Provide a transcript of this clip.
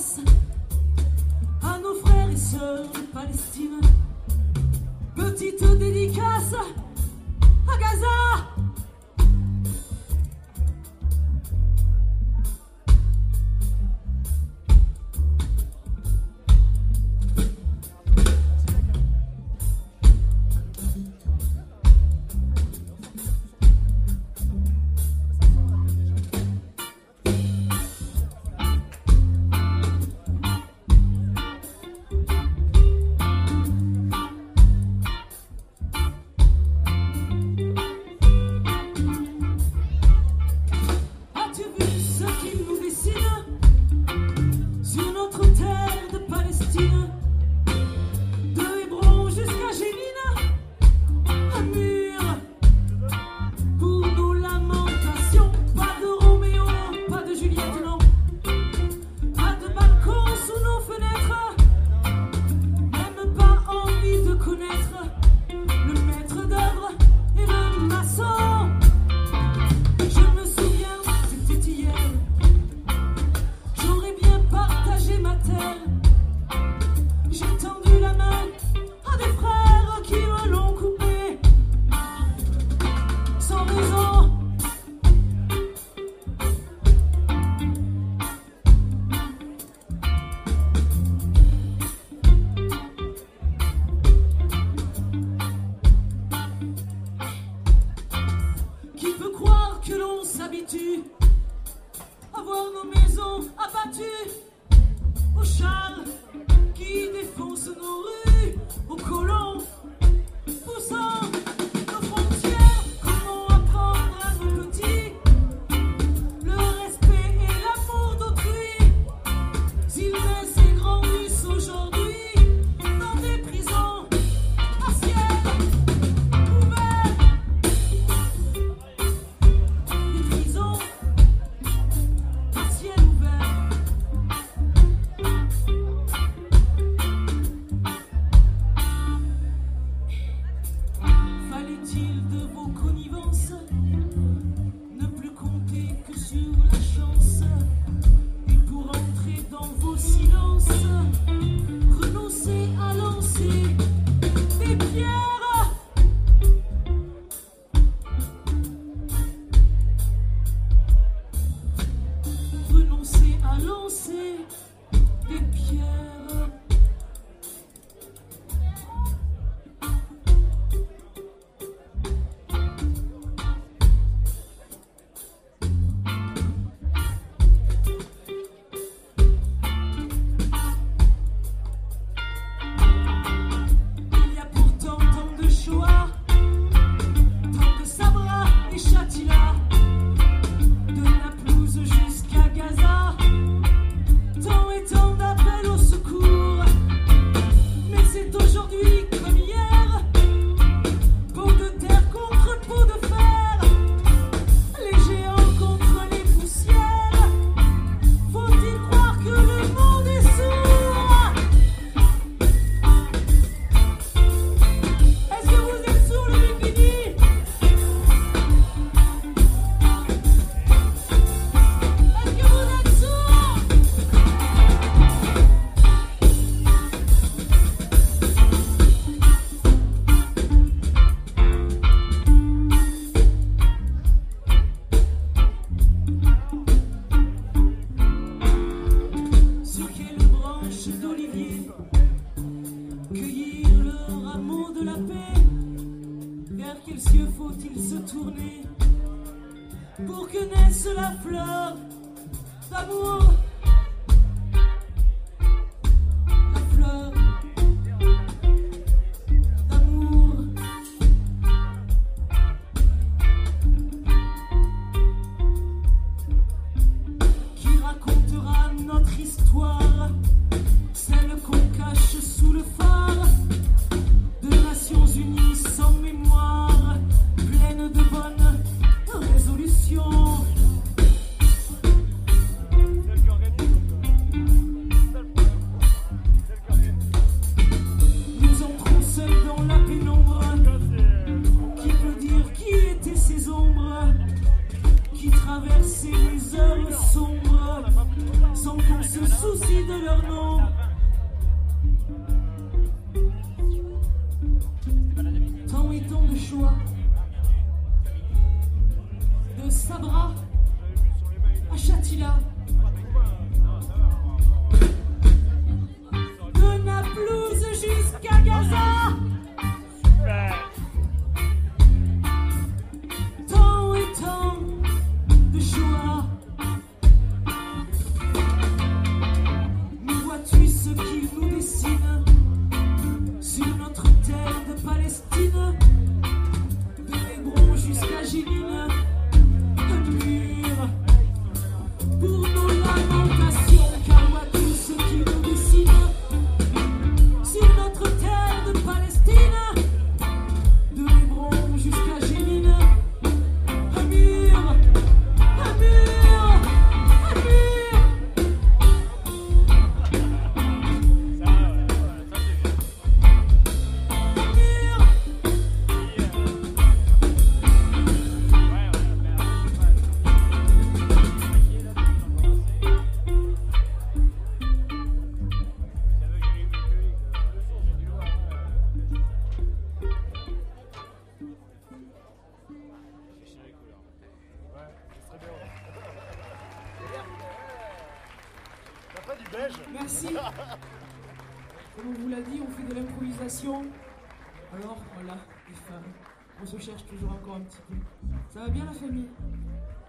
dédicace à nos frères et sœurs de Palestine. Petite dédicace à Gaza. À voir nos maisons abattues, aux chars qui défoncent nos rues, aux colons poussant nos frontières. Comment apprendre à nos petits le respect et l'amour d'autrui s'ils naissent et grandissent aujourd'hui dans des prisons à ciel ouvert, des prisons à ciel ouvert. Fallait-il de vos connivences ne plus compter que sur la chance, et pour entrer dans vos silences renoncer à lancer des pierres? Renoncer à lancer des pierres. Il y a pourtant tant de Shoah, tant de Sabra et Shatila, de Naplouse jusqu'à Gaza, tant et tant d'appels au secours. Mais c'est aujourd'hui comme hier, peau de terre contre peau de fer, les géants contre les poussières. Faut-il croire que le monde est sourd? Est-ce que vous êtes sourd, le bikini? Est-ce que vous êtes sourd? Sur quelle branche d'olivier cueillir le rameau de la paix? Vers quels cieux faut-il se tourner pour que naisse la fleur d'amour? La fleur d'amour. Qui racontera notre histoire, celle qu'on cache sous le phare de Nations Unies sans mémoire, pleine de bonnes résolutions. Nous entrons seuls dans la pénombre. Qui peut dire qui étaient ces ombres qui traversaient les heures sombres sans qu'on se soucie Merci. Comme on vous l'a dit, on fait de l'improvisation. Alors, voilà, les femmes, on se cherche toujours encore un petit peu. Ça va bien la famille?